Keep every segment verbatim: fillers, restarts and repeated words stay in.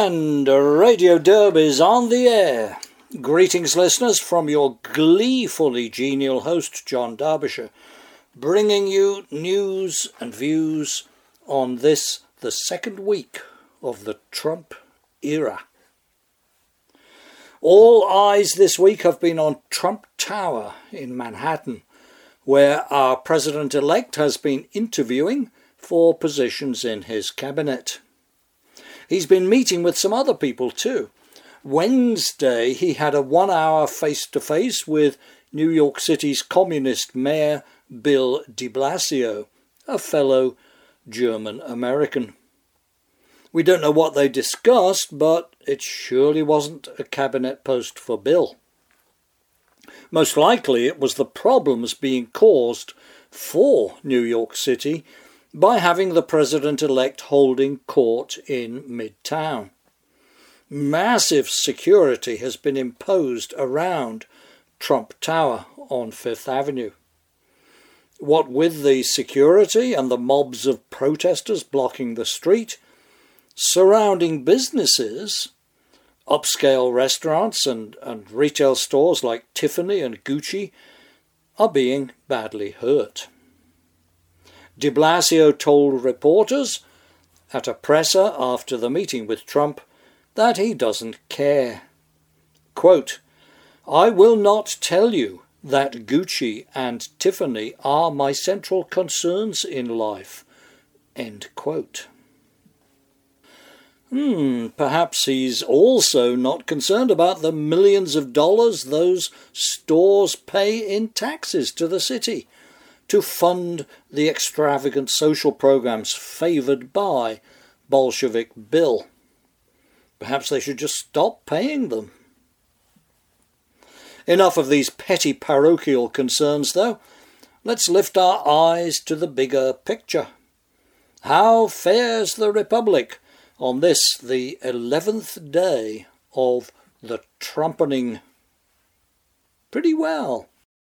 And Radio Derb is on the air. Greetings, listeners, from your gleefully genial host, John Derbyshire, bringing you news and views on this, the second week of the Trump era. All eyes this week have been on Trump Tower in Manhattan, where our president-elect has been interviewing for positions in his cabinet. He's been meeting with some other people too. Wednesday, he had a one-hour face-to-face with New York City's communist mayor, Bill de Blasio, a fellow German-American. We don't know what they discussed, but it surely wasn't a cabinet post for Bill. Most likely it was the problems being caused for New York City by having the president-elect holding court in Midtown. Massive security has been imposed around Trump Tower on Fifth Avenue. What with the security and the mobs of protesters blocking the street, surrounding businesses, upscale restaurants and, and retail stores like Tiffany and Gucci are being badly hurt. De Blasio told reporters at a presser after the meeting with Trump that he doesn't care. Quote, "I will not tell you that Gucci and Tiffany are my central concerns in life." End quote. Hmm, perhaps he's also not concerned about the millions of dollars those stores pay in taxes to the city to fund the extravagant social programs favoured by Bolshevik Bill. Perhaps they should just stop paying them. Enough of these petty parochial concerns, though. Let's lift our eyes to the bigger picture. How fares the Republic on this, the eleventh day of the trumpening? Pretty well.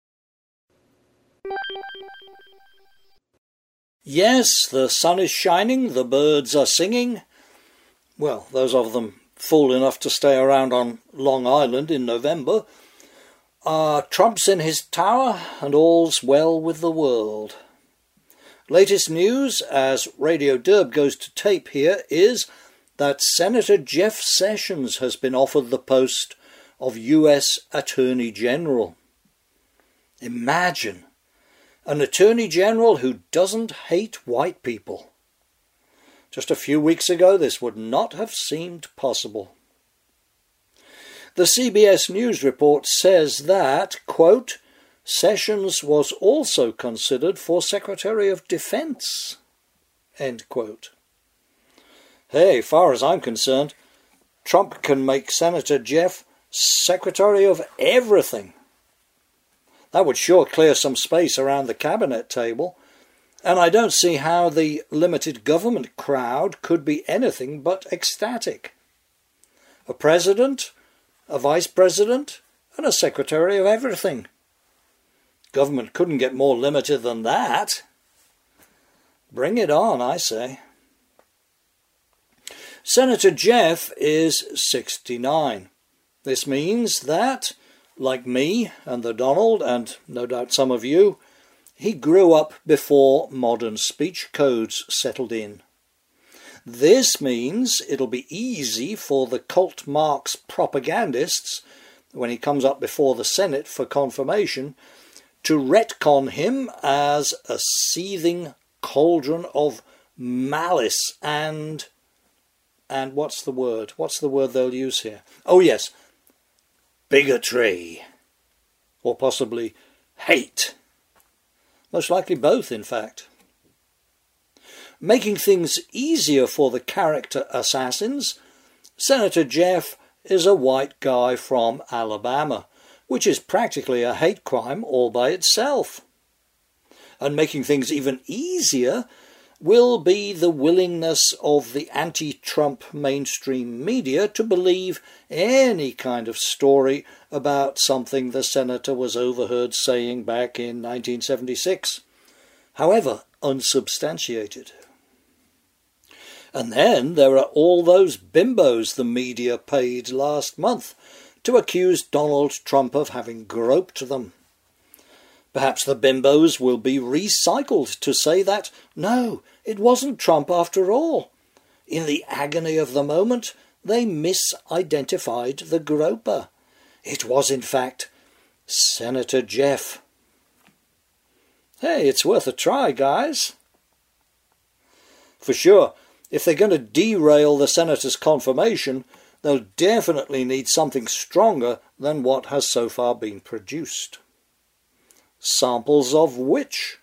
Yes, the sun is shining, the birds are singing. Well, those of them fool enough to stay around on Long Island in November. Uh, Trump's in his tower and all's well with the world. Latest news, as Radio Derb goes to tape here, is that Senator Jeff Sessions has been offered the post of U S Attorney General. Imagine an Attorney General who doesn't hate white people. Just a few weeks ago, this would not have seemed possible. The C B S News report says that, quote, Sessions was also considered for Secretary of Defense, end quote. Hey, far as I'm concerned, Trump can make Senator Jeff Secretary of everything. That would sure clear some space around the cabinet table, and I don't see how the limited government crowd could be anything but ecstatic. A president, a vice president, and a secretary of everything. Government couldn't get more limited than that. Bring it on, I say. Senator Jeff is sixty-nine. This means that, like me and the Donald, and no doubt some of you, he grew up before modern speech codes settled in. This means it'll be easy for the cult Marx propagandists, when he comes up before the Senate for confirmation, to retcon him as a seething cauldron of malice and... and what's the word? What's the word they'll use here? Oh yes, bigotry. Or possibly hate. Most likely both, in fact. Making things easier for the character assassins, Senator Jeff is a white guy from Alabama, which is practically a hate crime all by itself. And making things even easier will be the willingness of the anti-Trump mainstream media to believe any kind of story about something the senator was overheard saying back in nineteen seventy-six, however unsubstantiated. And then there are all those bimbos the media paid last month to accuse Donald Trump of having groped them. Perhaps the bimbos will be recycled to say that, no, it wasn't Trump after all. In the agony of the moment, they misidentified the groper. It was, in fact, Senator Jeff. Hey, it's worth a try, guys. For sure, if they're going to derail the senator's confirmation, they'll definitely need something stronger than what has so far been produced. Samples of which?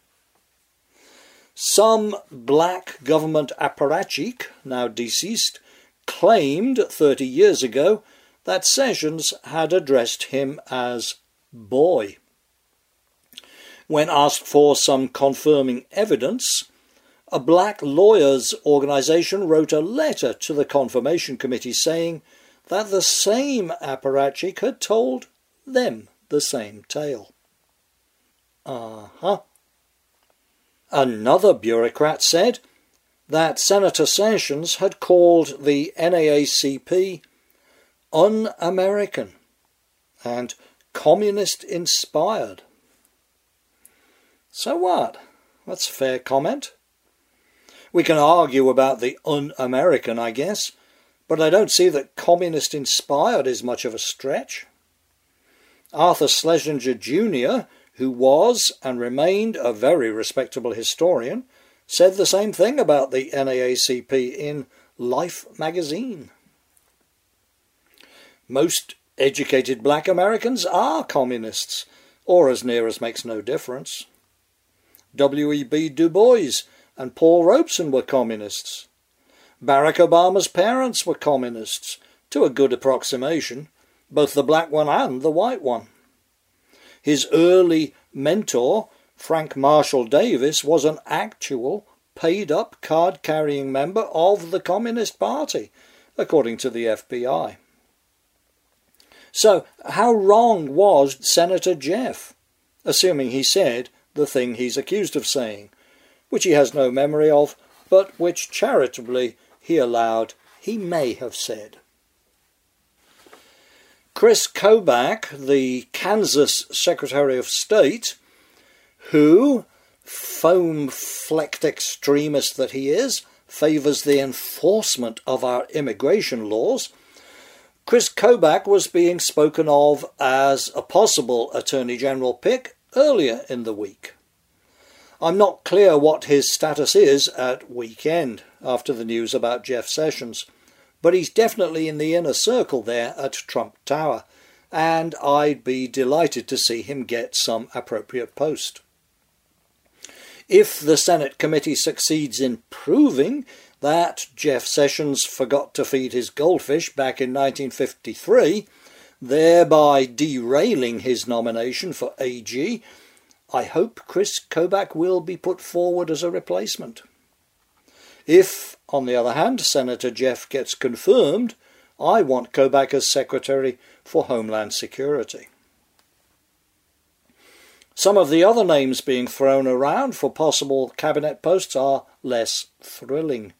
Some black government apparatchik, now deceased, claimed thirty years ago that Sessions had addressed him as boy. When asked for some confirming evidence, a black lawyers' organisation wrote a letter to the confirmation committee saying that the same apparatchik had told them the same tale. Uh-huh. Another bureaucrat said that Senator Sessions had called the N double A C P un-American and communist-inspired. So what? That's a fair comment. We can argue about the un-American, I guess, but I don't see that communist-inspired is much of a stretch. Arthur Schlesinger Junior, who was and remained a very respectable historian, said the same thing about the N double A C P in Life magazine. Most educated black Americans are communists, or as near as makes no difference. W E B Du Bois and Paul Robeson were communists. Barack Obama's parents were communists, to a good approximation, both the black one and the white one. His early mentor, Frank Marshall Davis, was an actual, paid-up, card-carrying member of the Communist Party, according to the F B I. So, how wrong was Senator Jeff, assuming he said the thing he's accused of saying, which he has no memory of, but which charitably he allowed he may have said? Chris Kobach, the Kansas Secretary of State, who, foam-flecked extremist that he is, favours the enforcement of our immigration laws, Chris Kobach was being spoken of as a possible Attorney General pick earlier in the week. I'm not clear what his status is at weekend after the news about Jeff Sessions, but he's definitely in the inner circle there at Trump Tower, and I'd be delighted to see him get some appropriate post. If the Senate committee succeeds in proving that Jeff Sessions forgot to feed his goldfish back in nineteen fifty-three, thereby derailing his nomination for A G, I hope Chris Kobach will be put forward as a replacement. If, on the other hand, Senator Jeff gets confirmed, I want Kobach as Secretary for Homeland Security. Some of the other names being thrown around for possible cabinet posts are less thrilling.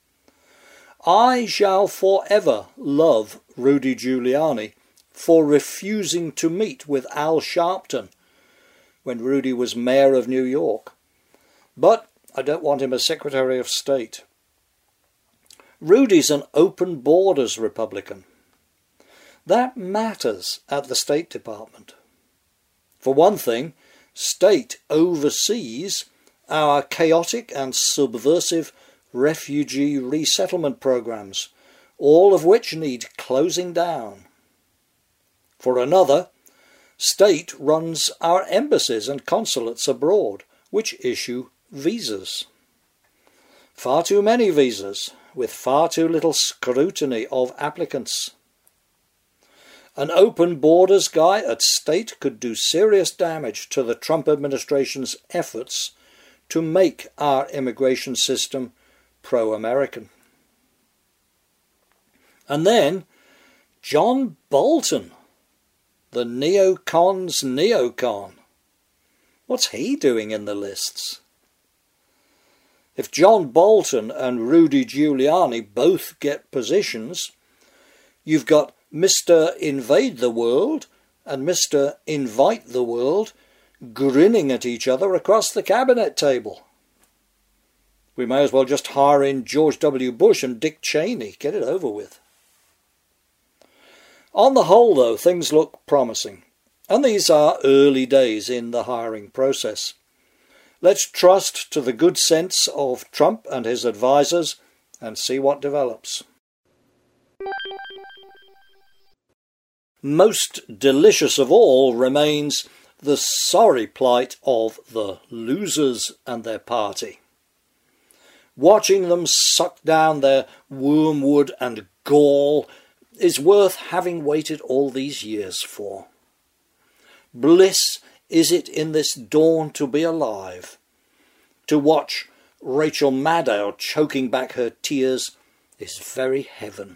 I shall forever love Rudy Giuliani for refusing to meet with Al Sharpton when Rudy was mayor of New York, but I don't want him as Secretary of State. Rudy's an open borders Republican. That matters at the State Department. For one thing, State oversees our chaotic and subversive refugee resettlement programs, all of which need closing down. For another, State runs our embassies and consulates abroad, which issue visas. Far too many visas, with far too little scrutiny of applicants. An open borders guy at State could do serious damage to the Trump administration's efforts to make our immigration system pro-American. And then John Bolton, the neocon's neocon. What's he doing in the lists? If John Bolton and Rudy Giuliani both get positions, you've got Mister Invade the World and Mister Invite the World grinning at each other across the cabinet table. We may as well just hire in George W. Bush and Dick Cheney. Get it over with. On the whole, though, things look promising. And these are early days in the hiring process. Let's trust to the good sense of Trump and his advisers and see what develops. Most delicious of all remains the sorry plight of the losers and their party. Watching them suck down their wormwood and gall is worth having waited all these years for. Bliss is it in this dawn to be alive. To watch Rachel Maddow choking back her tears is very heaven.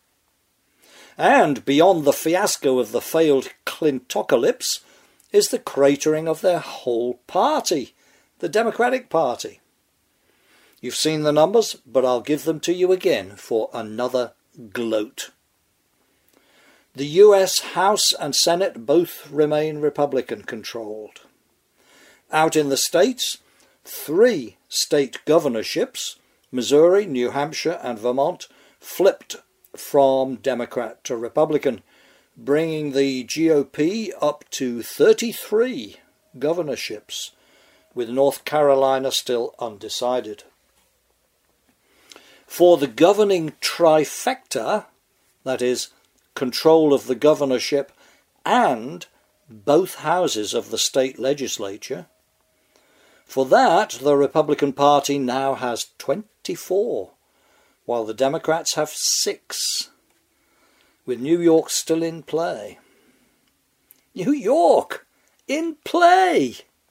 And beyond the fiasco of the failed Clintocalypse is the cratering of their whole party, the Democratic Party. You've seen the numbers, but I'll give them to you again for another gloat. The U S House and Senate both remain Republican-controlled. Out in the states, three state governorships, Missouri, New Hampshire and Vermont, flipped from Democrat to Republican, bringing the G O P up to thirty-three governorships, with North Carolina still undecided. For the governing trifecta, that is, control of the governorship and both houses of the state legislature, for that the Republican Party now has twenty-four, while the Democrats have six, with New York still in play. New York in play!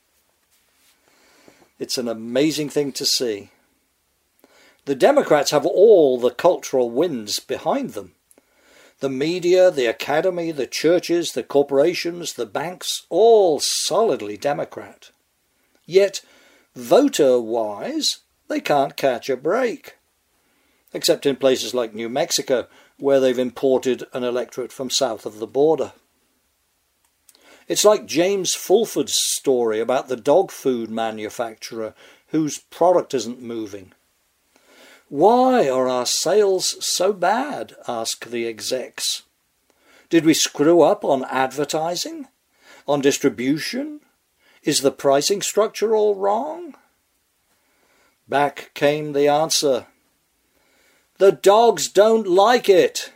It's an amazing thing to see. The Democrats have all the cultural winds behind them. The media, the academy, the churches, the corporations, the banks, all solidly Democrat. Yet, voter-wise, they can't catch a break. Except in places like New Mexico, where they've imported an electorate from south of the border. It's like James Fulford's story about the dog food manufacturer whose product isn't moving. Why are our sales so bad? Ask the execs. Did we screw up on advertising? On distribution? Is the pricing structure all wrong? Back came the answer. The dogs don't like it.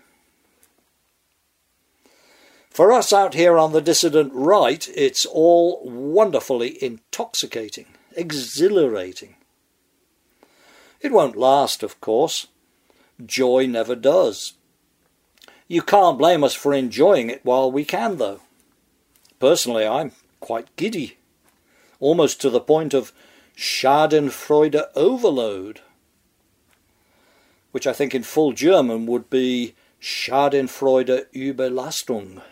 For us out here on the dissident right, it's all wonderfully intoxicating, exhilarating. It won't last, of course. Joy never does. You can't blame us for enjoying it while we can, though. Personally, I'm quite giddy, almost to the point of Schadenfreude overload, which I think in full German would be Schadenfreude Überlastung.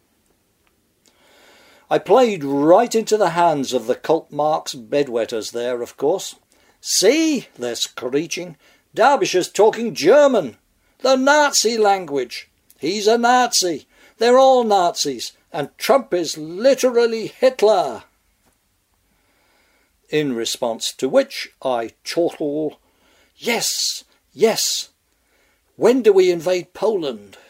I played right into the hands of the cult Marx bedwetters there, of course. See, they're screeching, Derbyshire's talking German, the Nazi language. He's a Nazi. They're all Nazis, and Trump is literally Hitler. In response to which I chortle, yes, yes, when do we invade Poland?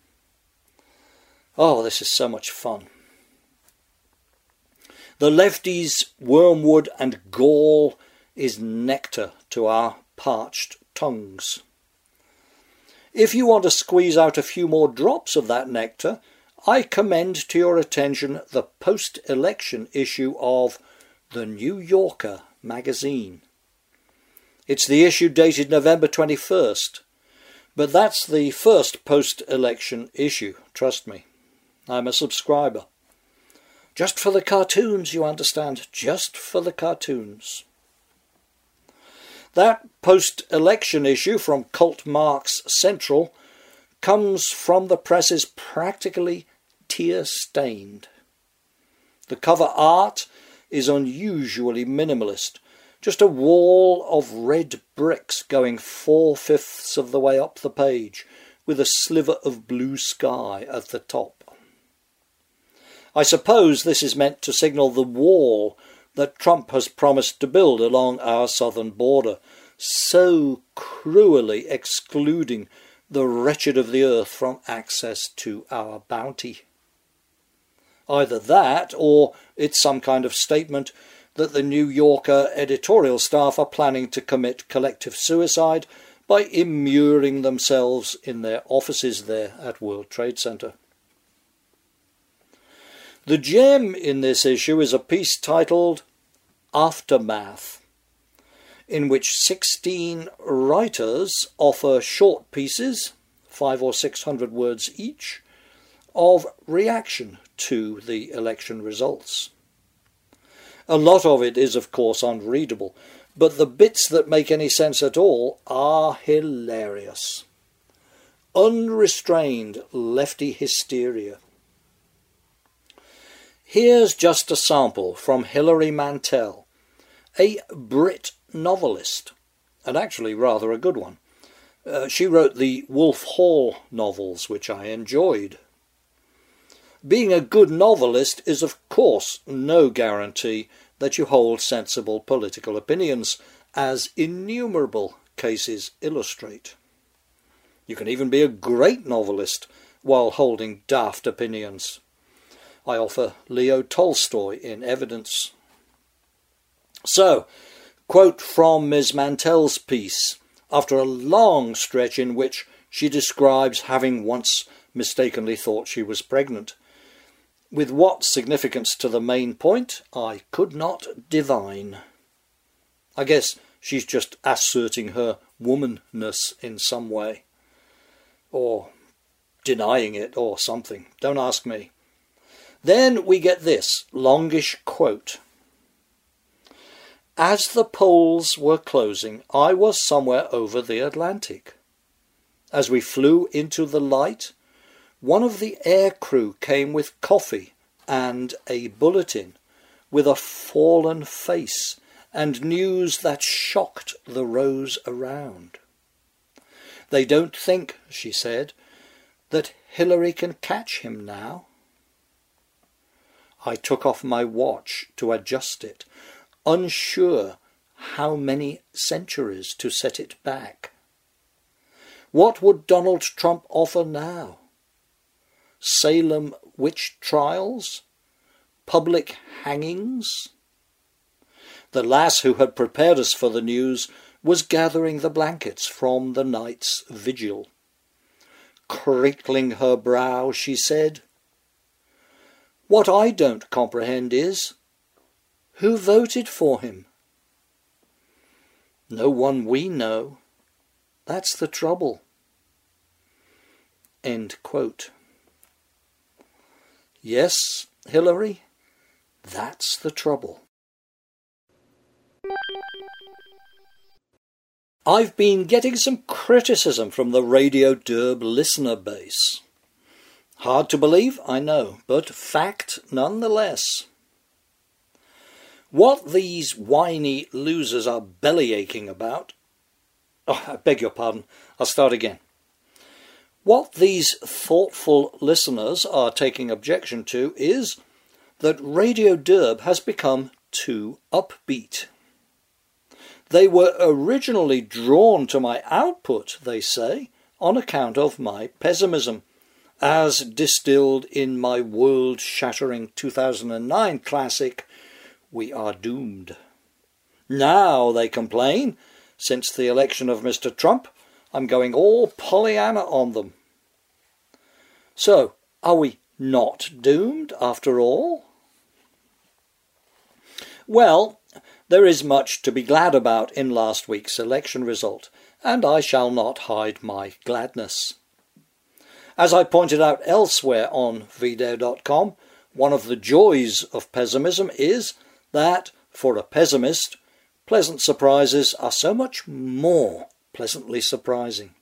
Oh, this is so much fun. The lefties' wormwood and gall is nectar to our parched tongues. If you want to squeeze out a few more drops of that nectar, I commend to your attention the post-election issue of The New Yorker magazine. It's the issue dated November twenty-first, but that's the first post-election issue, trust me. I'm a subscriber. Just for the cartoons, you understand, just for the cartoons. That post-election issue from Cult Marx Central comes from the presses practically tear-stained. The cover art is unusually minimalist, Just a wall of red bricks going four-fifths of the way up the page, with a sliver of blue sky at the top. I suppose this is meant to signal the wall that Trump has promised to build along our southern border, so cruelly excluding the wretched of the earth from access to our bounty. Either that, or it's some kind of statement that the New Yorker editorial staff are planning to commit collective suicide by immuring themselves in their offices there at World Trade Center. The gem in this issue is a piece titled Aftermath, in which sixteen writers offer short pieces, five or six hundred words each, of reaction to the election results. A lot of it is, of course, unreadable, but the bits that make any sense at all are hilarious. Unrestrained lefty hysteria. Here's just a sample from Hilary Mantel, a Brit novelist, and actually rather a good one. Uh, she wrote the Wolf Hall novels, which I enjoyed. Being a good novelist is, of course, no guarantee that you hold sensible political opinions, as innumerable cases illustrate. You can even be a great novelist while holding daft opinions. I offer Leo Tolstoy in evidence. So, quote from Miz Mantel's piece, after a long stretch in which she describes having once mistakenly thought she was pregnant. With what significance to the main point, I could not divine. I guess she's just asserting her womanness in some way. Or denying it, or something. Don't ask me. Then we get this longish quote. As the polls were closing, I was somewhere over the Atlantic. As we flew into the light, one of the aircrew came with coffee and a bulletin with a fallen face and news that shocked the rows around. They don't think, she said, that Hillary can catch him now. I took off my watch to adjust it, unsure how many centuries to set it back. What would Donald Trump offer now? Salem witch trials? Public hangings? The lass who had prepared us for the news was gathering the blankets from the night's vigil. Crinkling her brow, she said, "What I don't comprehend is, who voted for him?" No one we know. That's the trouble. End quote. Yes, Hillary, that's the trouble. I've been getting some criticism from the Radio Derb listener base. Hard to believe, I know, but fact nonetheless. What these whiny losers are bellyaching about... Oh, I beg your pardon, I'll start again. What these thoughtful listeners are taking objection to is that Radio Derb has become too upbeat. They were originally drawn to my output, they say, on account of my pessimism, as distilled in my world-shattering two thousand nine classic, We Are Doomed. Now, they complain, since the election of Mister Trump, I'm going all Pollyanna on them. So, are we not doomed after all? Well, there is much to be glad about in last week's election result, and I shall not hide my gladness. As I pointed out elsewhere on V Dare dot com, one of the joys of pessimism is that, for a pessimist, pleasant surprises are so much more pleasantly surprising.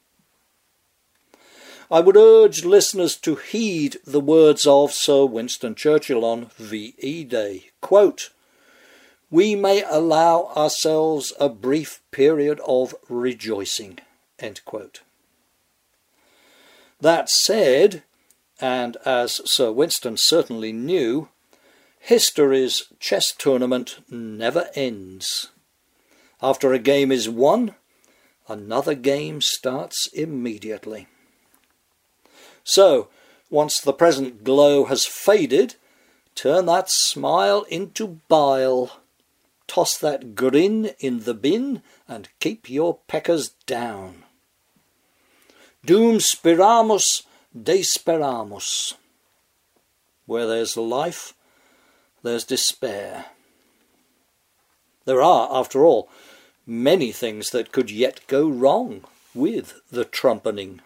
I would urge listeners to heed the words of Sir Winston Churchill on V E Day. Quote, we may allow ourselves a brief period of rejoicing." End quote. That said, and as Sir Winston certainly knew, history's chess tournament never ends. After a game is won, another game starts immediately. So, once the present glow has faded, turn that smile into bile, toss that grin in the bin, and keep your peckers down. Dum speramus, desperamus. Where there's life, there's despair. There are, after all, many things that could yet go wrong with the trumpening.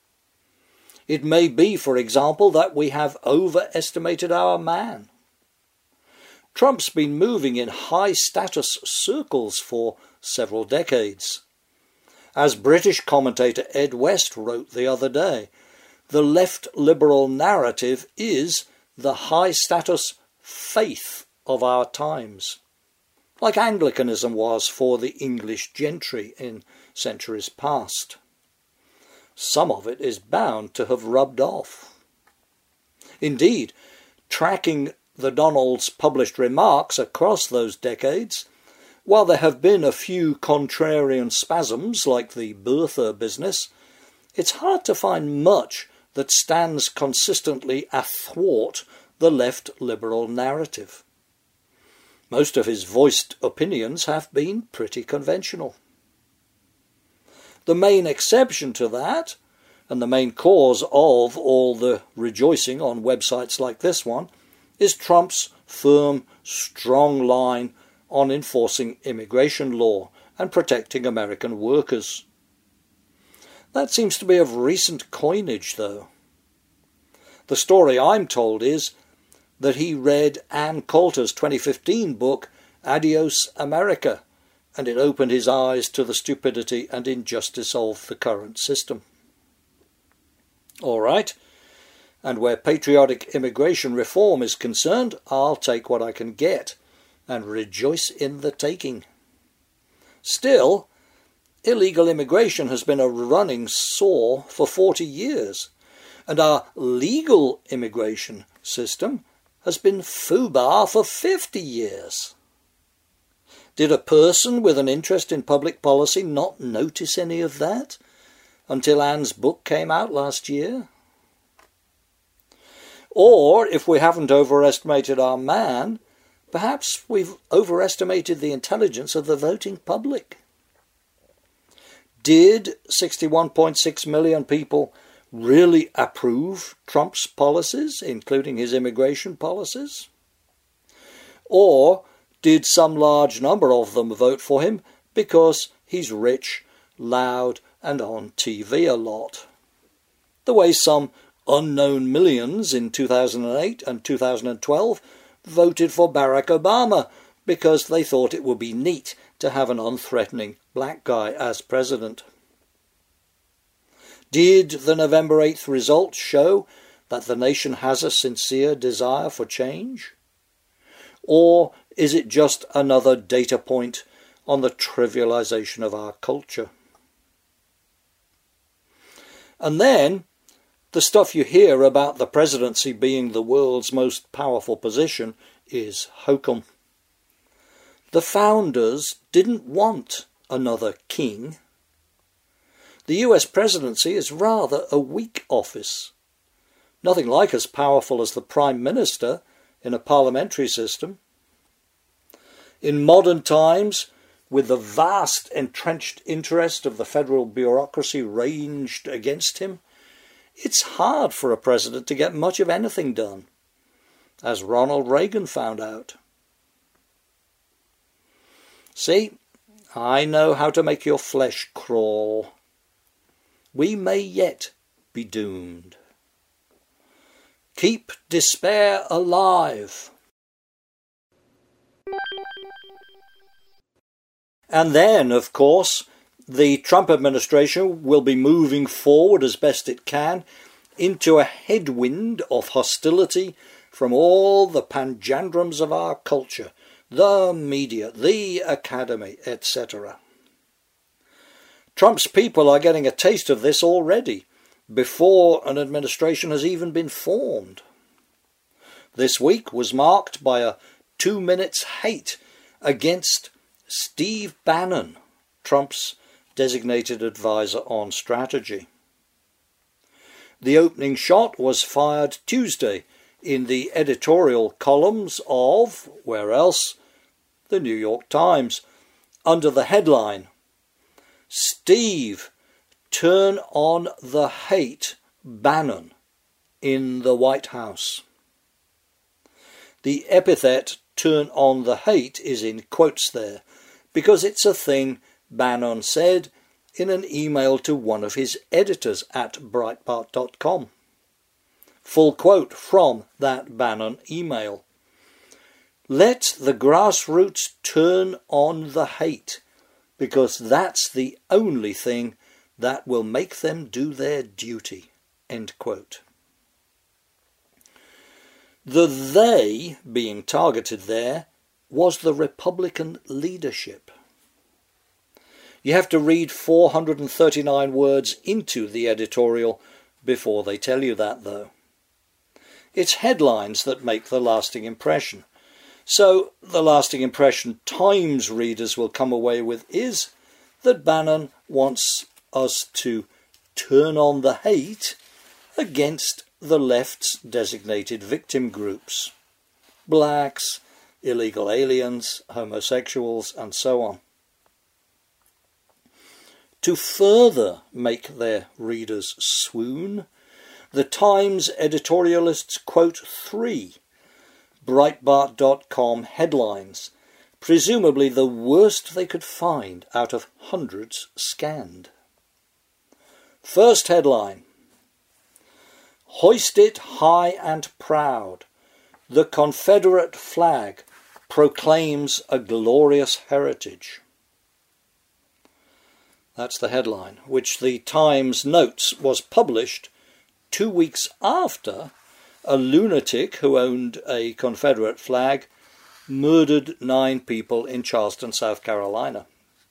It may be, for example, that we have overestimated our man. Trump's been moving in high-status circles for several decades. As British commentator Ed West wrote the other day, the left-liberal narrative is the high-status faith of our times, like Anglicanism was for the English gentry in centuries past. Some of it is bound to have rubbed off. Indeed, tracking the Donalds' published remarks across those decades, while there have been a few contrarian spasms like the Bertha business, it's hard to find much that stands consistently athwart the left-liberal narrative. Most of his voiced opinions have been pretty conventional. The main exception to that, and the main cause of all the rejoicing on websites like this one, is Trump's firm, strong line on enforcing immigration law and protecting American workers. That seems to be of recent coinage, though. The story I'm told is that he read Ann Coulter's twenty fifteen book, Adios America, and it opened his eyes to the stupidity and injustice of the current system. All right, and where patriotic immigration reform is concerned, I'll take what I can get and rejoice in the taking. Still, illegal immigration has been a running sore for forty years, and our legal immigration system has been foobar for fifty years. Did a person with an interest in public policy not notice any of that until Anne's book came out last year? Or, if we haven't overestimated our man, perhaps we've overestimated the intelligence of the voting public. Did sixty-one point six million people really approve Trump's policies, including his immigration policies? Or did some large number of them vote for him because he's rich, loud, and on T V a lot? The way some unknown millions in two thousand eight and two thousand twelve voted for Barack Obama because they thought it would be neat to have an unthreatening black guy as president. Did the November eighth results show that the nation has a sincere desire for change? Or is it just another data point on the trivialization of our culture? And then, the stuff you hear about the presidency being the world's most powerful position is hokum. The founders didn't want another king. The U S presidency is rather a weak office, nothing like as powerful as the Prime Minister in a parliamentary system. In modern times, with the vast entrenched interest of the federal bureaucracy ranged against him, it's hard for a president to get much of anything done, as Ronald Reagan found out. See, I know how to make your flesh crawl. We may yet be doomed. Keep despair alive. And then, of course, the Trump administration will be moving forward as best it can into a headwind of hostility from all the panjandrums of our culture the media, the academy, et cetera. Trump's people are getting a taste of this already, before an administration has even been formed. This week was marked by a two minutes hate against Steve Bannon, Trump's designated advisor on strategy. The opening shot was fired Tuesday in the editorial columns of, where else, the New York Times, under the headline, "Steve, turn on the hate, Bannon, in the White House." The epithet "turn on the hate" is in quotes there, because it's a thing Bannon said in an email to one of his editors at Breitbart dot com. Full quote from that Bannon email. "Let the grassroots turn on the hate, because that's the only thing that will make them do their duty." End quote. The they being targeted there was the Republican leadership. You have to read four hundred thirty-nine words into the editorial before they tell you that, though. It's headlines that make the lasting impression. So the lasting impression Times readers will come away with is that Bannon wants us to turn on the hate against the left's designated victim groups. Blacks, illegal aliens, homosexuals, and so on. To further make their readers swoon, the Times editorialists quote three Breitbart dot com headlines, presumably the worst they could find out of hundreds scanned. First headline: "Hoist it high and proud. The Confederate flag proclaims a glorious heritage." That's the headline, which the Times notes was published two weeks after a lunatic who owned a Confederate flag murdered nine people in Charleston, South Carolina.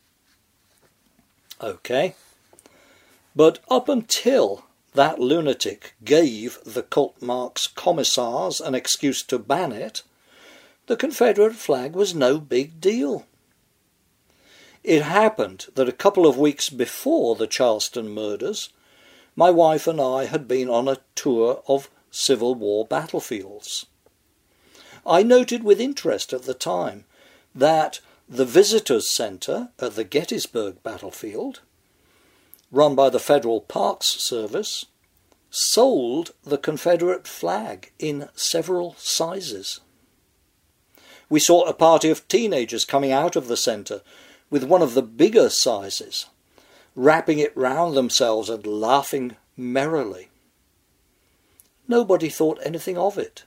Okay, but up until that lunatic gave the cult Marx commissars an excuse to ban it, the Confederate flag was no big deal. It happened that a couple of weeks before the Charleston murders, my wife and I had been on a tour of Civil War battlefields. I noted with interest at the time that the Visitors Center at the Gettysburg battlefield, run by the Federal Parks Service, sold the Confederate flag in several sizes. We saw a party of teenagers coming out of the center with one of the bigger sizes, wrapping it round themselves and laughing merrily. Nobody thought anything of it.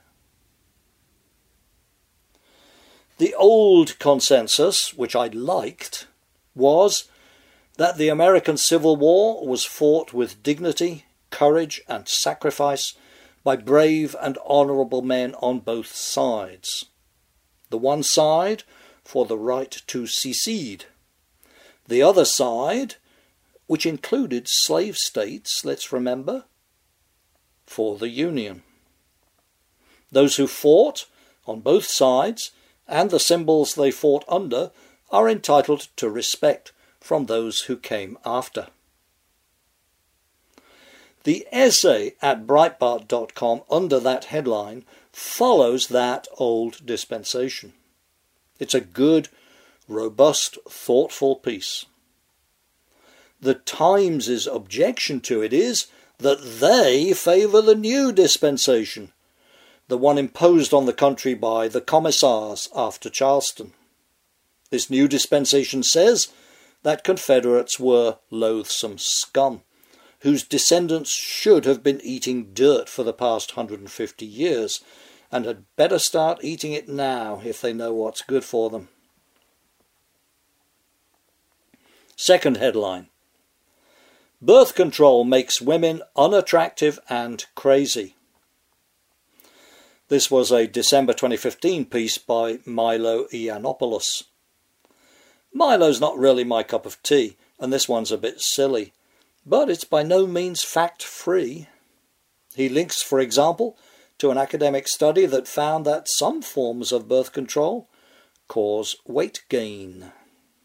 The old consensus, which I liked, was that the American Civil War was fought with dignity, courage, and sacrifice by brave and honourable men on both sides. The one side for the right to secede. The other side, which included slave states, let's remember, for the Union. Those who fought on both sides and the symbols they fought under are entitled to respect from those who came after. The essay at Breitbart dot com under that headline follows that old dispensation. It's a good, robust, thoughtful piece. The Times' objection to it is that they favour the new dispensation, the one imposed on the country by the commissars after Charleston. This new dispensation says that Confederates were loathsome scum, whose descendants should have been eating dirt for the past one hundred fifty years, and had better start eating it now if they know what's good for them. Second headline: Birth control makes women unattractive and crazy. This was a December twenty fifteen piece by Milo Yiannopoulos. Milo's not really my cup of tea, and this one's a bit silly, but it's by no means fact-free. He links, for example, to an academic study that found that some forms of birth control cause weight gain.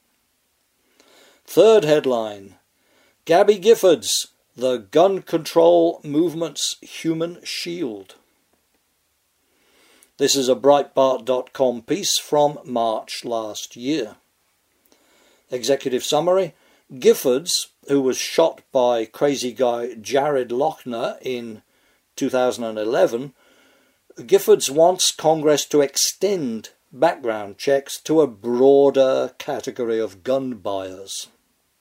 Third headline, Gabby Giffords, the gun control movement's human shield. This is a Breitbart dot com piece from March last year. Executive summary, Giffords, who was shot by crazy guy Jared Loughner in two thousand eleven, Giffords wants Congress to extend background checks to a broader category of gun buyers.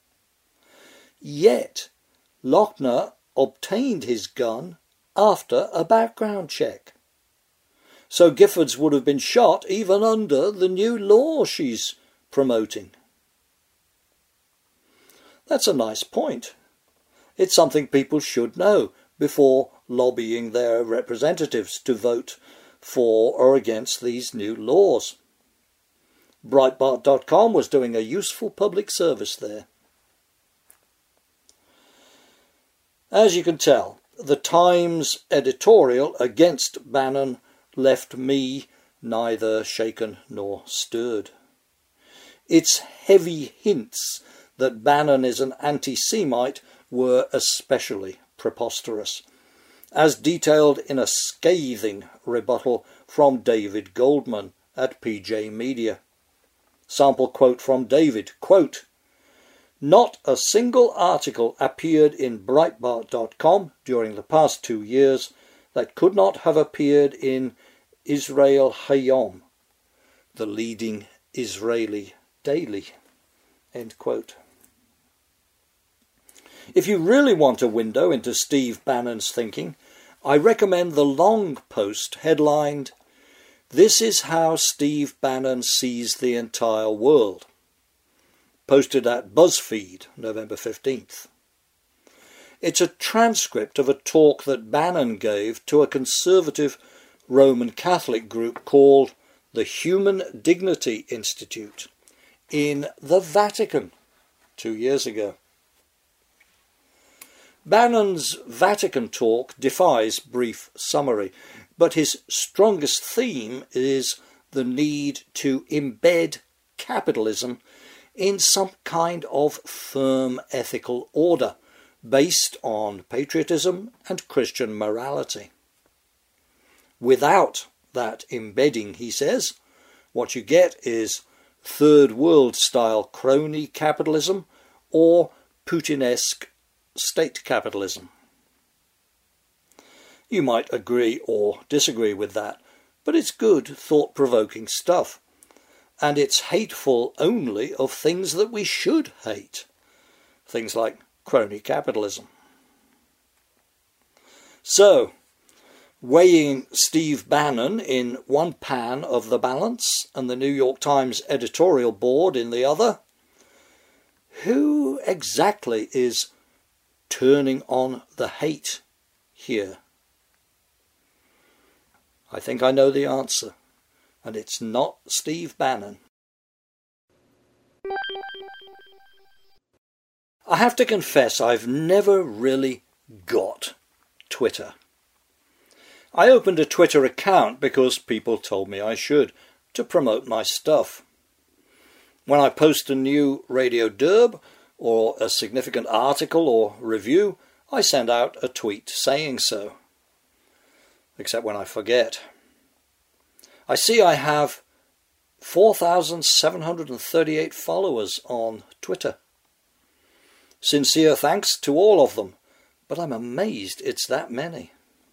Yet, Loughner obtained his gun after a background check. So Giffords would have been shot even under the new law she's promoting. That's a nice point. It's something people should know before lobbying their representatives to vote for or against these new laws. Breitbart dot com was doing a useful public service there. As you can tell, the Times editorial against Bannon left me neither shaken nor stirred. Its heavy hints that Bannon is an anti-Semite were especially preposterous, as detailed in a scathing rebuttal from David Goldman at P J Media. Sample quote from David, quote, "Not a single article appeared in Breitbart dot com during the past two years that could not have appeared in Israel Hayom, the leading Israeli daily." End quote. If you really want a window into Steve Bannon's thinking, I recommend the long post headlined, "This is how Steve Bannon sees the entire world," posted at BuzzFeed November fifteenth. It's a transcript of a talk that Bannon gave to a conservative Roman Catholic group called the Human Dignity Institute in the Vatican two years ago. Bannon's Vatican talk defies brief summary, but his strongest theme is the need to embed capitalism in some kind of firm ethical order based on patriotism and Christian morality. Without that embedding, he says, what you get is third world style crony capitalism or Putin-esque state capitalism. You might agree or disagree with that, but it's good, thought-provoking stuff, and it's hateful only of things that we should hate, things like crony capitalism. So, weighing Steve Bannon in one pan of the balance and the New York Times editorial board in the other, who exactly is turning on the hate here? I think I know the answer, and it's not Steve Bannon. I have to confess I've never really got Twitter. I opened a Twitter account because people told me I should, to promote my stuff. When I post a new Radio Derb or a significant article or review, I send out a tweet saying so. Except when I forget. I see I have four thousand seven hundred thirty-eight followers on Twitter. Sincere thanks to all of them, but I'm amazed it's that many.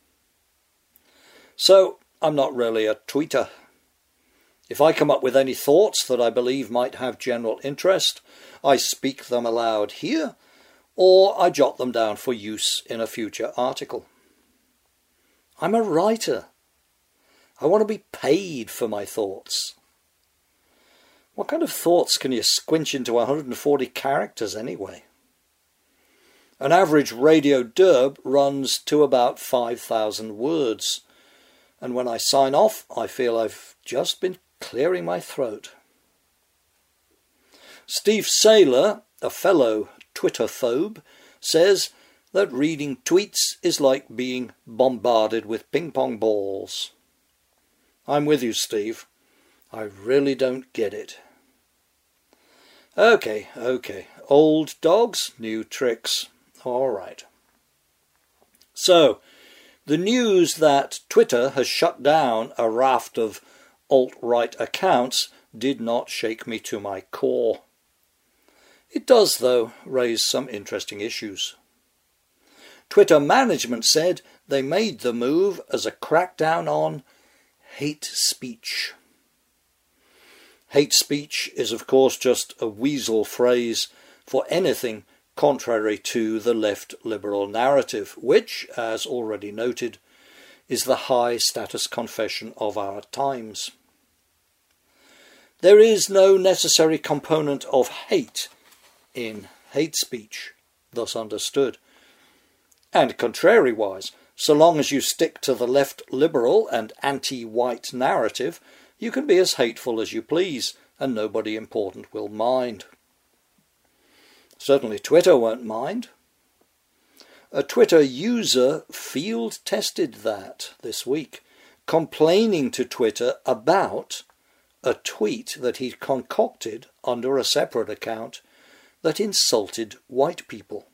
So, I'm not really a tweeter. If I come up with any thoughts that I believe might have general interest, I speak them aloud here, or I jot them down for use in a future article. I'm a writer. I want to be paid for my thoughts. What kind of thoughts can you squinch into one hundred forty characters anyway? An average Radio Derb runs to about five thousand words, and when I sign off, I feel I've just been clearing my throat. Steve Saylor, a fellow Twitter-phobe, says that reading tweets is like being bombarded with ping-pong balls. I'm with you, Steve. I really don't get it. Okay, okay. Old dogs, new tricks. All right. So, the news that Twitter has shut down a raft of alt-right accounts did not shake me to my core. It does, though, raise some interesting issues. Twitter management said they made the move as a crackdown on hate speech. Hate speech is, of course, just a weasel phrase for anything contrary to the left liberal narrative, which, as already noted, is the high status confession of our times. There is no necessary component of hate in hate speech, thus understood. And contrariwise, so long as you stick to the left liberal and anti-white narrative, you can be as hateful as you please, and nobody important will mind. Certainly Twitter won't mind. A Twitter user field-tested that this week, complaining to Twitter about a tweet that he'd concocted under a separate account that insulted white people.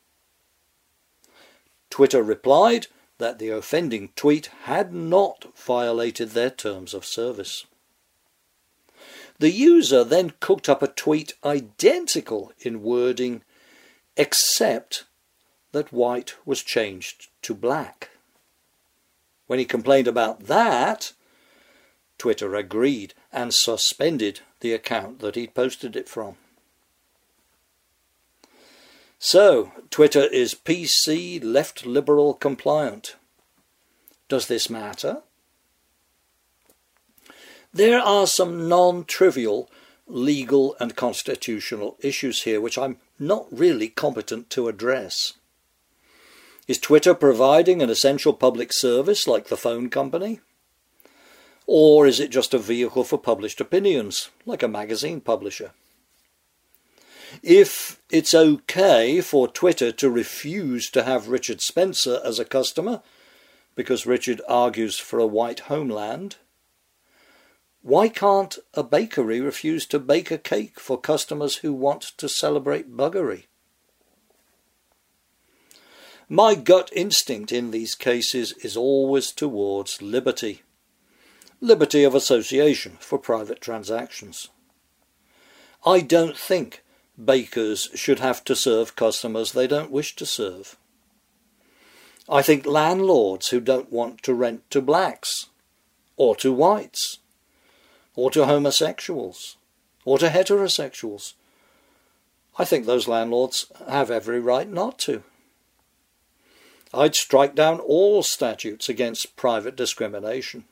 Twitter replied that the offending tweet had not violated their terms of service. The user then cooked up a tweet identical in wording, except that white was changed to black. When he complained about that, Twitter agreed and suspended the account that he'd posted it from. So, Twitter is P C left liberal compliant. Does this matter? There are some non-trivial legal and constitutional issues here which I'm not really competent to address. Is Twitter providing an essential public service like the phone company? Or is it just a vehicle for published opinions, like a magazine publisher? If it's okay for Twitter to refuse to have Richard Spencer as a customer, because Richard argues for a white homeland, why can't a bakery refuse to bake a cake for customers who want to celebrate buggery? My gut instinct in these cases is always towards liberty. Liberty of association for private transactions. I don't think bakers should have to serve customers they don't wish to serve. I think landlords who don't want to rent to blacks, or to whites, or to homosexuals, or to heterosexuals, I think those landlords have every right not to. I'd strike down all statutes against private discrimination.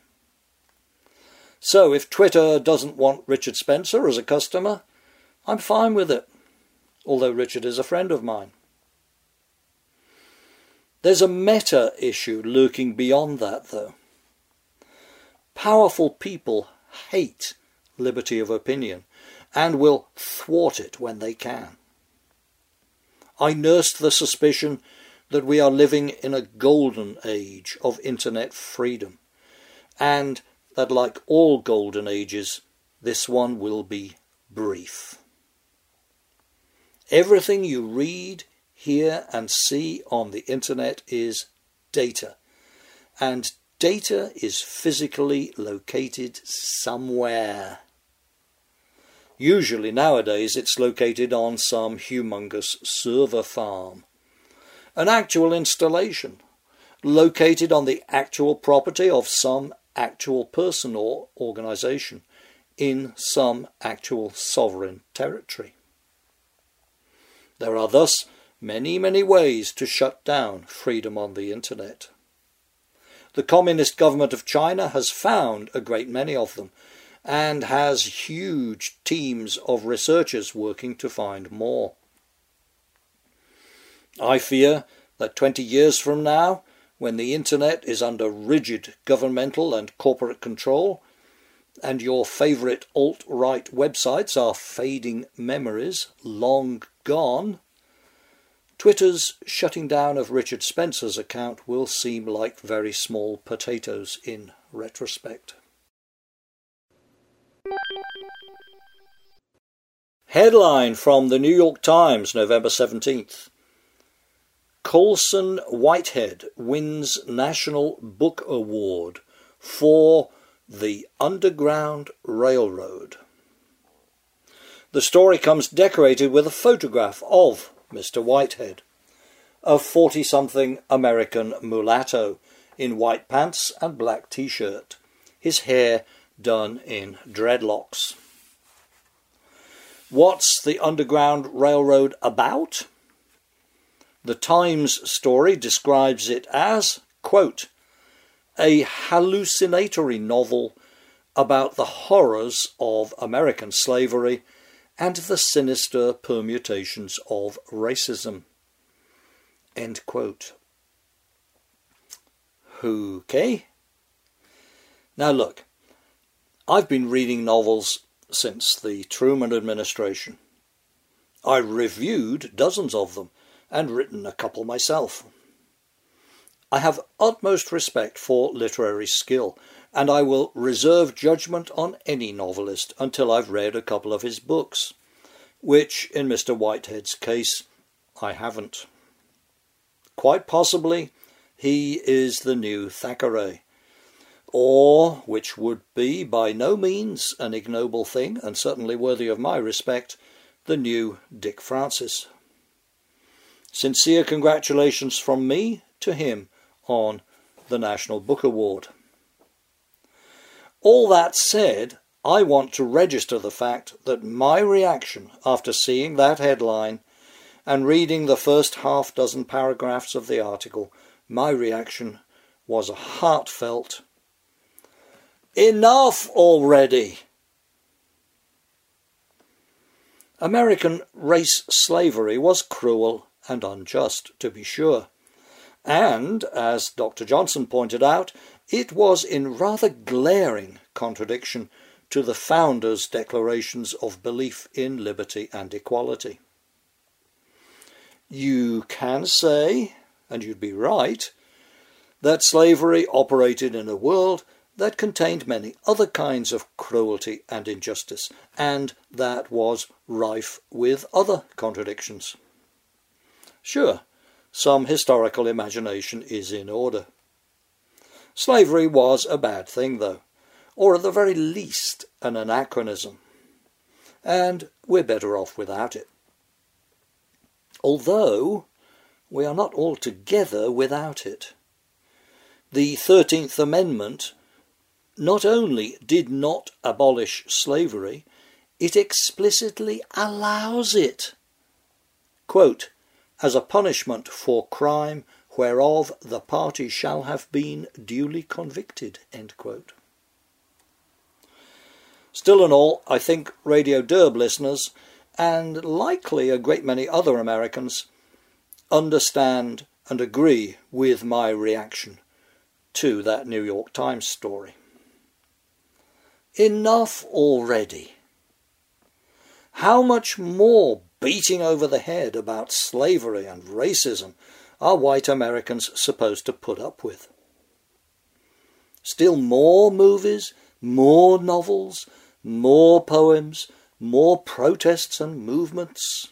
So if Twitter doesn't want Richard Spencer as a customer, I'm fine with it, although Richard is a friend of mine. There's a meta issue lurking beyond that, though. Powerful people hate liberty of opinion and will thwart it when they can. I nursed the suspicion that we are living in a golden age of internet freedom, and that, like all golden ages, this one will be brief. Everything you read, hear and see on the internet is data, and data is physically located somewhere. Usually nowadays it's located on some humongous server farm, an actual installation, located on the actual property of some actual person or organisation in some actual sovereign territory. There are thus many, many ways to shut down freedom on the internet. The Communist government of China has found a great many of them and has huge teams of researchers working to find more. I fear that twenty years from now when the internet is under rigid governmental and corporate control, and your favourite alt-right websites are fading memories long gone, Twitter's shutting down of Richard Spencer's account will seem like very small potatoes in retrospect. Headline from the New York Times, November seventeenth. Colson Whitehead wins National Book Award for The Underground Railroad. The story comes decorated with a photograph of Mister Whitehead, a forty-something American mulatto in white pants and black t-shirt, his hair done in dreadlocks. What's the Underground Railroad about? The Times story describes it as, quote, a hallucinatory novel about the horrors of American slavery and the sinister permutations of racism. End quote. Okay. Now look, I've been reading novels since the Truman administration. I reviewed dozens of them and written a couple myself. I have utmost respect for literary skill, and I will reserve judgment on any novelist until I've read a couple of his books, which, in Mister Whitehead's case, I haven't. Quite possibly, he is the new Thackeray, or, which would be by no means an ignoble thing, and certainly worthy of my respect, the new Dick Francis. Sincere congratulations from me to him on the National Book Award. All that said, I want to register the fact that my reaction after seeing that headline and reading the first half dozen paragraphs of the article, my reaction was a heartfelt, "Enough already!" American race slavery was cruel and unjust, to be sure, and, as Doctor Johnson pointed out, it was in rather glaring contradiction to the founders' declarations of belief in liberty and equality. You can say, and you'd be right, that slavery operated in a world that contained many other kinds of cruelty and injustice, and that was rife with other contradictions. Sure, some historical imagination is in order. Slavery was a bad thing, though, or at the very least an anachronism, and we're better off without it. Although we are not altogether without it. The thirteenth Amendment not only did not abolish slavery, it explicitly allows it. Quote, as a punishment for crime whereof the party shall have been duly convicted. End quote. Still and all, I think Radio Derb listeners, and likely a great many other Americans, understand and agree with my reaction to that New York Times story. Enough already. How much more beating over the head about slavery and racism are white Americans supposed to put up with? Still more movies, more novels, more poems, more protests and movements?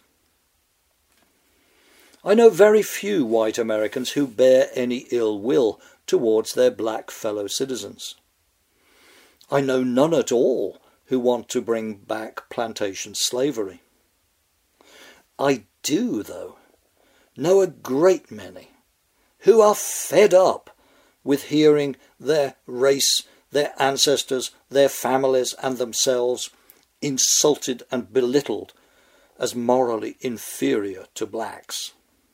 I know very few white Americans who bear any ill will towards their black fellow citizens. I know none at all who want to bring back plantation slavery. I do, though, know a great many who are fed up with hearing their race, their ancestors, their families and themselves insulted and belittled as morally inferior to blacks.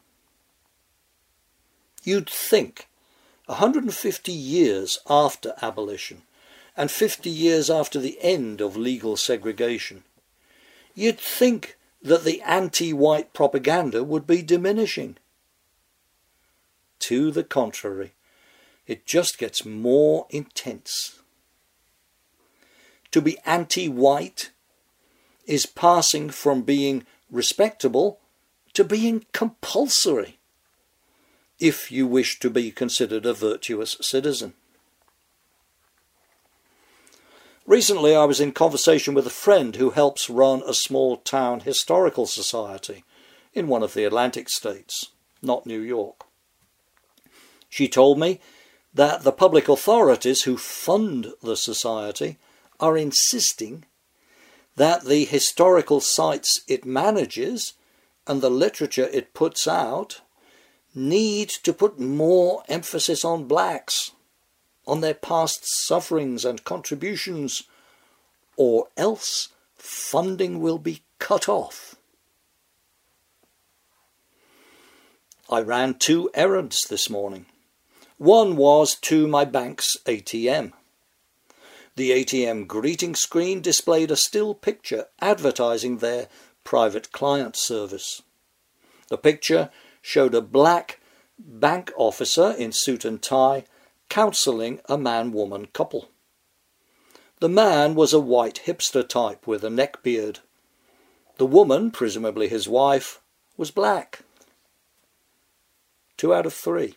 You'd think, one hundred fifty years after abolition, and fifty years after the end of legal segregation, you'd think that the anti-white propaganda would be diminishing. To the contrary, it just gets more intense. To be anti-white is passing from being respectable to being compulsory, if you wish to be considered a virtuous citizen. Recently I was in conversation with a friend who helps run a small town historical society in one of the Atlantic states, not New York. She told me that the public authorities who fund the society are insisting that the historical sites it manages and the literature it puts out need to put more emphasis on blacks, on their past sufferings and contributions, or else funding will be cut off. I ran two errands this morning. One was to my bank's A T M. The A T M greeting screen displayed a still picture advertising their private client service. The picture showed a black bank officer in suit and tie counselling a man-woman couple. The man was a white hipster type with a neckbeard. The woman, presumably his wife, was black. Two out of three.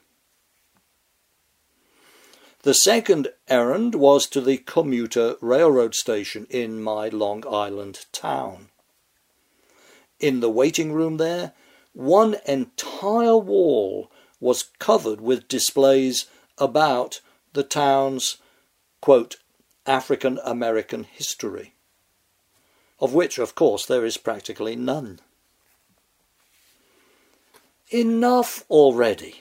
The second errand was to the commuter railroad station in my Long Island town. In the waiting room there, one entire wall was covered with displays about the town's, quote, African American history, of which, of course, there is practically none. Enough already.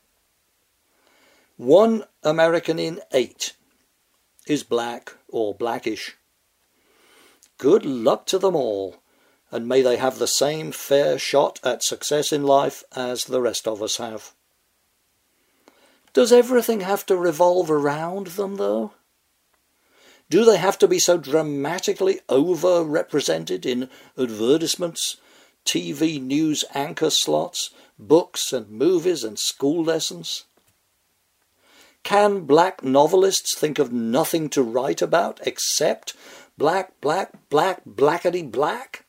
One American in eight is black or blackish. Good luck to them all, and may they have the same fair shot at success in life as the rest of us have. Does everything have to revolve around them, though? Do they have to be so dramatically over-represented in advertisements, T V news anchor slots, books and movies and school lessons? Can black novelists think of nothing to write about except black, black, black, blackety black?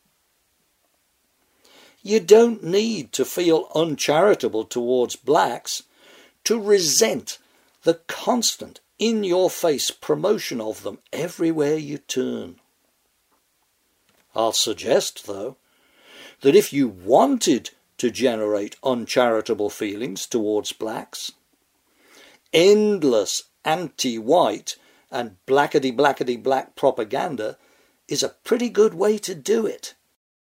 You don't need to feel uncharitable towards blacks to resent the constant, in-your-face promotion of them everywhere you turn. I'll suggest, though, that if you wanted to generate uncharitable feelings towards blacks, endless anti-white and blackety-blackety-black propaganda is a pretty good way to do it.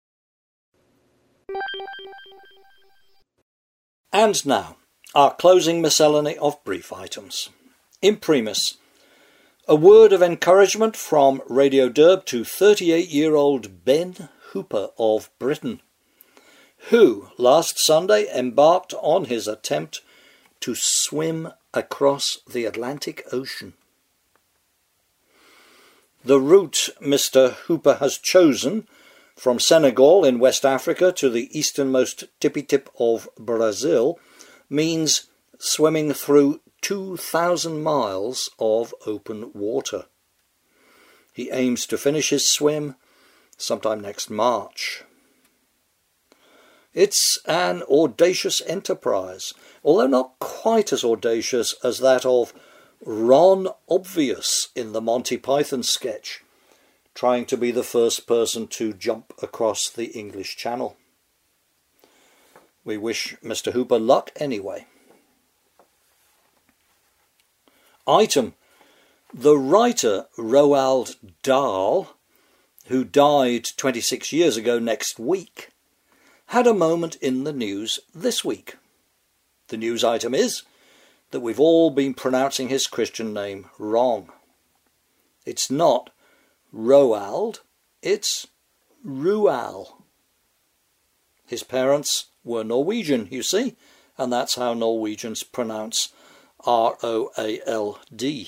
And now, our closing miscellany of brief items. Imprimis, a word of encouragement from Radio Derb to thirty-eight-year-old Ben Hooper of Britain, who last Sunday embarked on his attempt to swim across the Atlantic Ocean. The route Mister Hooper has chosen from Senegal in West Africa to the easternmost tippy-tip of Brazil means swimming through two thousand miles of open water. He aims to finish his swim sometime next March. It's an audacious enterprise, although not quite as audacious as that of Ron Obvious in the Monty Python sketch, trying to be the first person to jump across the English Channel. We wish Mister Hooper luck anyway. Item: the writer Roald Dahl, who died twenty-six years ago next week, had a moment in the news this week. The news item is that we've all been pronouncing his Christian name wrong. It's not Roald, it's Rual. His parents were Norwegian, you see, and that's how Norwegians pronounce R O A L D.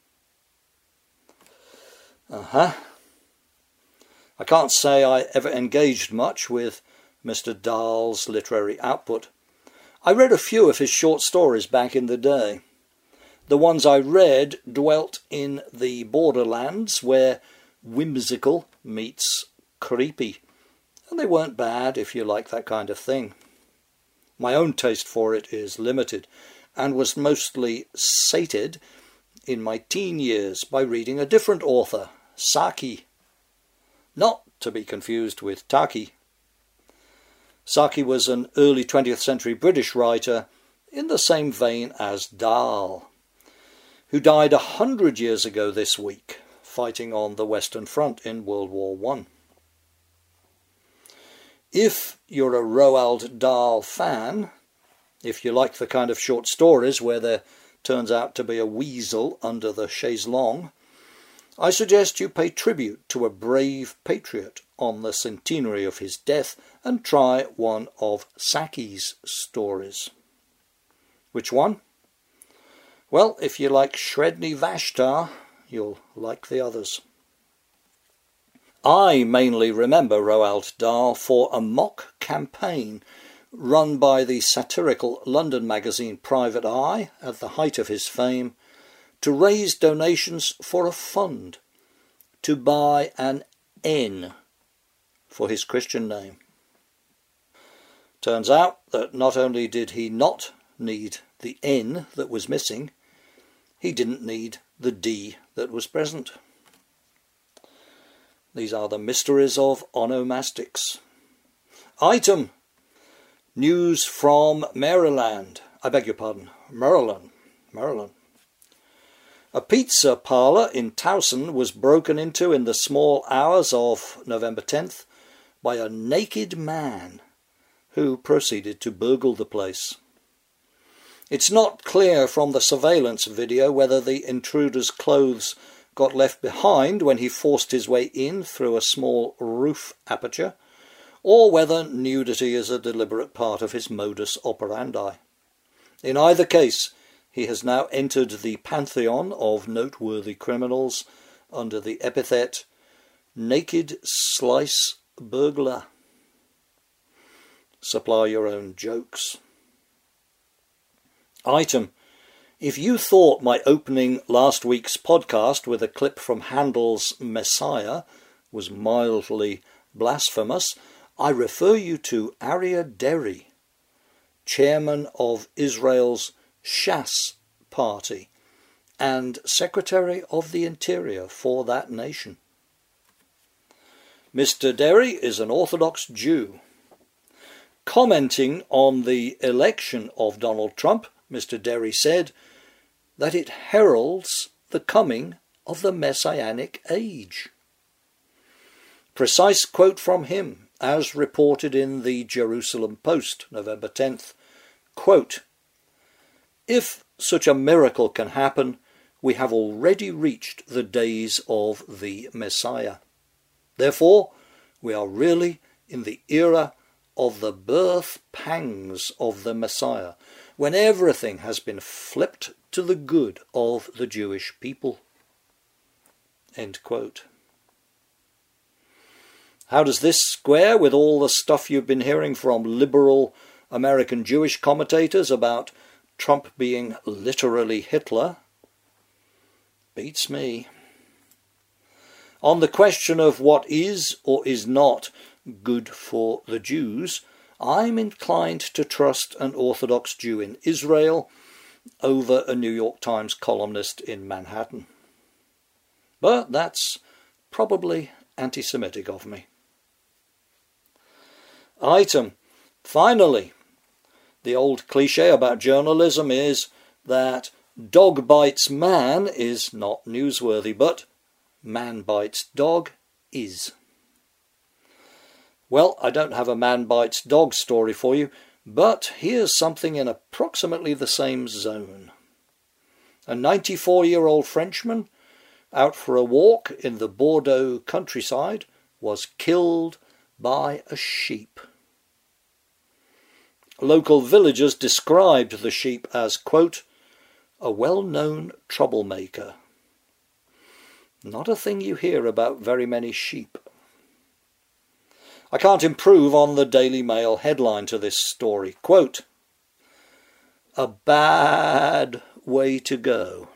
Uh-huh. I can't say I ever engaged much with Mister Dahl's literary output. I read a few of his short stories back in the day. The ones I read dwelt in the borderlands where whimsical meets creepy, and they weren't bad if you like that kind of thing. My own taste for it is limited, and was mostly sated in my teen years by reading a different author, Saki, not to be confused with Taki. Saki was an early twentieth century British writer in the same vein as Dahl, who died a hundred years ago this week, fighting on the Western Front in World War One. If you're a Roald Dahl fan, if you like the kind of short stories where there turns out to be a weasel under the chaise longue, I suggest you pay tribute to a brave patriot on the centenary of his death and try one of Saki's stories. Which one? Well, if you like Shredni Vashtar, you'll like the others. I mainly remember Roald Dahl for a mock campaign run by the satirical London magazine Private Eye at the height of his fame to raise donations for a fund to buy an N for his Christian name. Turns out that not only did he not need the N that was missing, he didn't need the D that was present. These are the mysteries of onomastics. Item: news from Maryland. I beg your pardon, Maryland. Maryland. A pizza parlour in Towson was broken into in the small hours of November tenth by a naked man who proceeded to burgle the place. It's not clear from the surveillance video whether the intruder's clothes got left behind when he forced his way in through a small roof aperture, or whether nudity is a deliberate part of his modus operandi. In either case, he has now entered the pantheon of noteworthy criminals under the epithet Naked Slice Burglar. Supply your own jokes. Item: if you thought my opening last week's podcast with a clip from Handel's Messiah was mildly blasphemous, I refer you to Aryeh Deri, chairman of Israel's Shas party and Secretary of the Interior for that nation. Mister Deri is an Orthodox Jew. Commenting on the election of Donald Trump, Mister Deri said that it heralds the coming of the Messianic age. Precise quote from him, as reported in the Jerusalem Post, November tenth, quote, "If such a miracle can happen, we have already reached the days of the Messiah. Therefore, we are really in the era of the birth pangs of the Messiah, when everything has been flipped to the good of the Jewish people." End quote. How does this square with all the stuff you've been hearing from liberal American Jewish commentators about Trump being literally Hitler? Beats me. On the question of what is or is not good for the Jews, I'm inclined to trust an Orthodox Jew in Israel over a New York Times columnist in Manhattan. But that's probably anti-Semitic of me. Item: finally, the old cliche about journalism is that dog bites man is not newsworthy, but man bites dog is. Well, I don't have a man bites dog story for you, but here's something in approximately the same zone. A ninety-four-year-old Frenchman out for a walk in the Bordeaux countryside was killed by a sheep. Local villagers described the sheep as, quote, "a well-known troublemaker." Not a thing you hear about very many sheep. I can't improve on the Daily Mail headline to this story. Quote, "A bad way to go.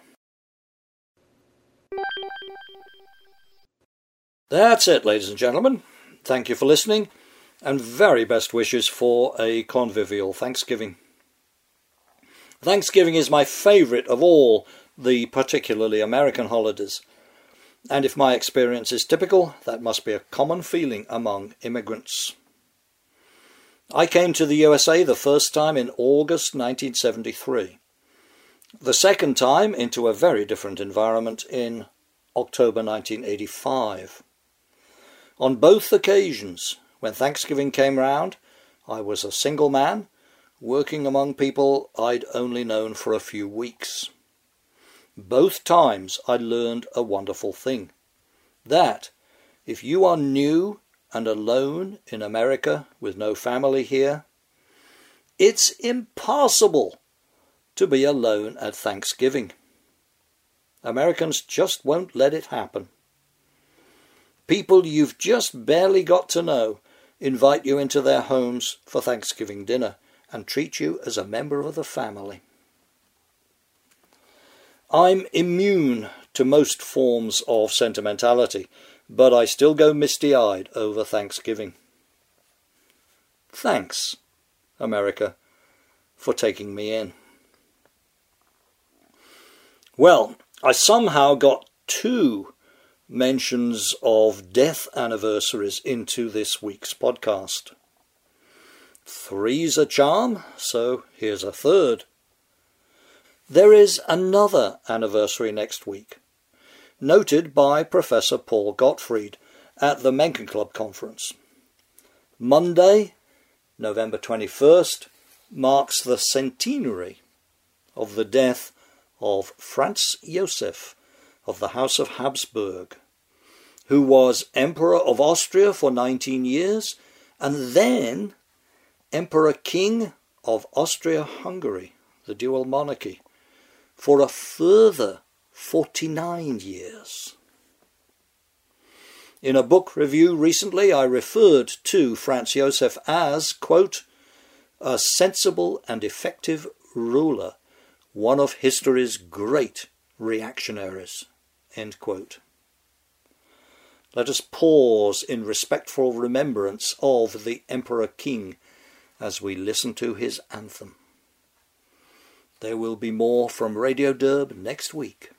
That's it, ladies and gentlemen. Thank you for listening, and very best wishes for a convivial Thanksgiving. Thanksgiving is my favourite of all the particularly American holidays, and if my experience is typical, that must be a common feeling among immigrants. I came to the U S A the first time in August nineteen seventy-three, the second time into a very different environment in October nineteen eighty-five. On both occasions, when Thanksgiving came round, I was a single man, working among people I'd only known for a few weeks. Both times I learned a wonderful thing, that if you are new and alone in America with no family here, it's impossible to be alone at Thanksgiving. Americans just won't let it happen. People you've just barely got to know invite you into their homes for Thanksgiving dinner and treat you as a member of the family. I'm immune to most forms of sentimentality, but I still go misty-eyed over Thanksgiving. Thanks, America, for taking me in. Well, I somehow got two mentions of death anniversaries into this week's podcast. Three's a charm, so here's a third. There is another anniversary next week, noted by Professor Paul Gottfried at the Mencken Club conference. Monday, November twenty-first, marks the centenary of the death of Franz Josef of the House of Habsburg, who was Emperor of Austria for nineteen years and then Emperor King of Austria-Hungary, the dual monarchy, for a further forty-nine years. In a book review recently, I referred to Franz Josef as, quote, a sensible and effective ruler, one of history's great reactionaries, end quote. Let us pause in respectful remembrance of the Emperor King as we listen to his anthem. There will be more from Radio Derb next week.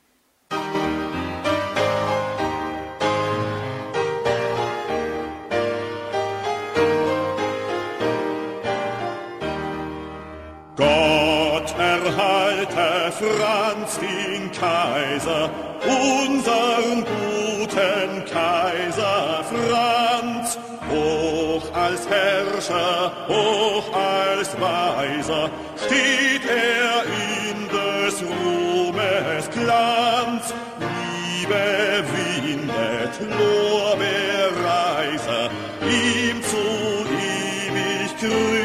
Gott erhalte Franz den Kaiser, unseren guten Kaiser Franz, hoch als Herrscher, hoch als Weiser, steht er in des Ruhmes Glanz. Liebe windet Lorbeerreiser, ihm zu ewig grün.